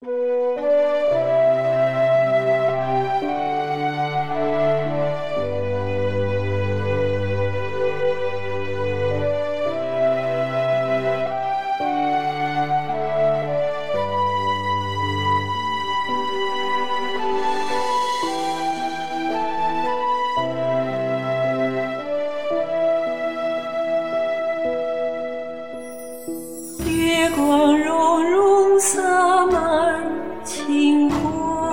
月光融融洒满情怀，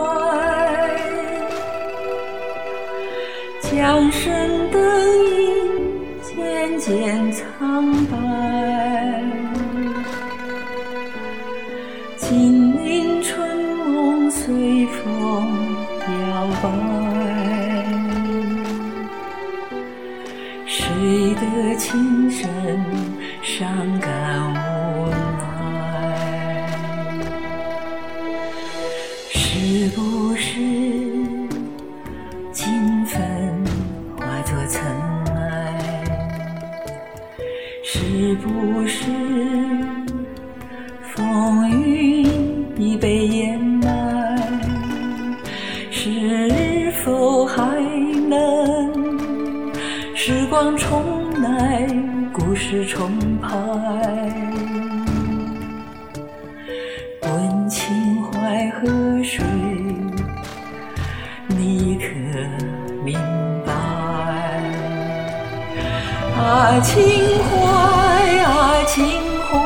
江声灯影渐渐苍白，金陵春梦随风摇摆，谁的情深伤感无奈，是不是金粉化作尘埃，是不是风雨已被掩埋，是否还能时光重来，故事重拍，问情怀河水，你可明白？啊情怀啊情怀，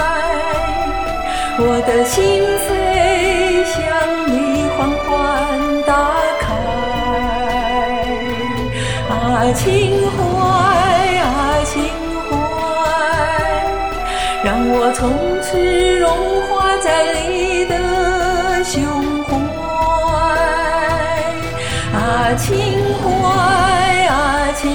我的心扉向你缓缓打开。啊情怀啊情怀，让我从此融化在你的胸怀。啊情怀啊情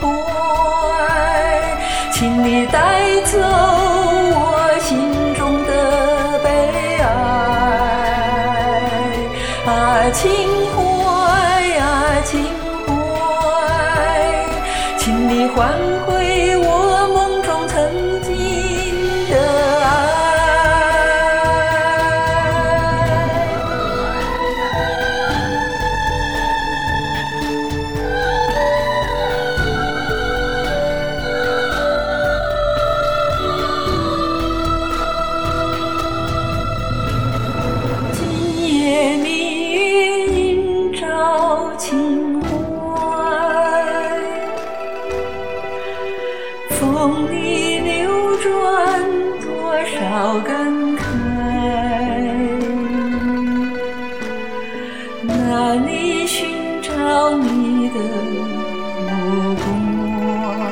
怀，请你带走我心中的悲哀。啊情怀啊情怀，请你还回我梦中曾经的爱。今夜明月映照情怀，风里流转多少感慨，哪里寻找你的目光，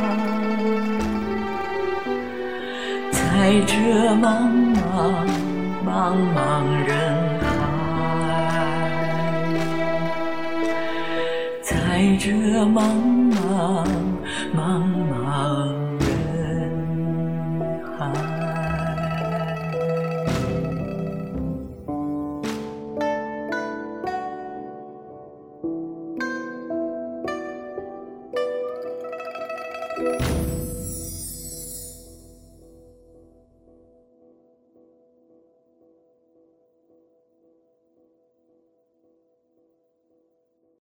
在这茫茫茫茫人海，在这茫茫茫茫人海。